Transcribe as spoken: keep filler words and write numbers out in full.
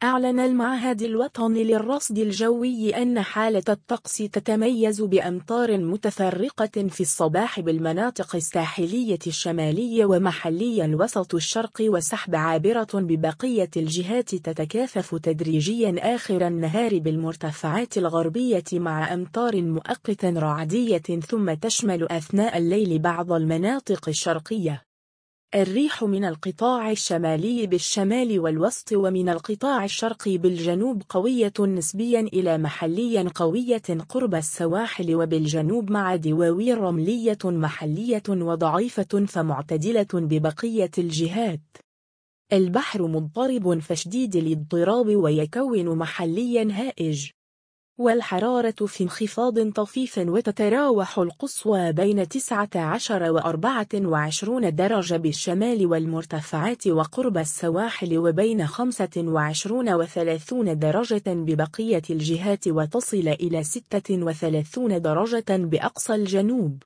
أعلن المعهد الوطني للرصد الجوي أن حالة الطقس تتميز بأمطار متفرقة في الصباح بالمناطق الساحلية الشمالية ومحلي الوسط الشرق، وسحب عابرة ببقية الجهات تتكاثف تدريجيا آخر النهار بالمرتفعات الغربية مع أمطار مؤقتة رعدية، ثم تشمل أثناء الليل بعض المناطق الشرقية. الريح من القطاع الشمالي بالشمال والوسط ومن القطاع الشرقي بالجنوب قوية نسبيا إلى محليا قوية قرب السواحل وبالجنوب، مع دواوين رملية محلية وضعيفة فمعتدلة ببقية الجهات. البحر مضطرب فشديد الاضطراب ويكون محليا هائج، والحرارة في انخفاض طفيف، وتتراوح القصوى بين تسعة عشر وأربعة وعشرين درجة بالشمال والمرتفعات وقرب السواحل، وبين خمسة وعشرين وثلاثين درجة ببقية الجهات، وتصل إلى ستة وثلاثين درجة بأقصى الجنوب.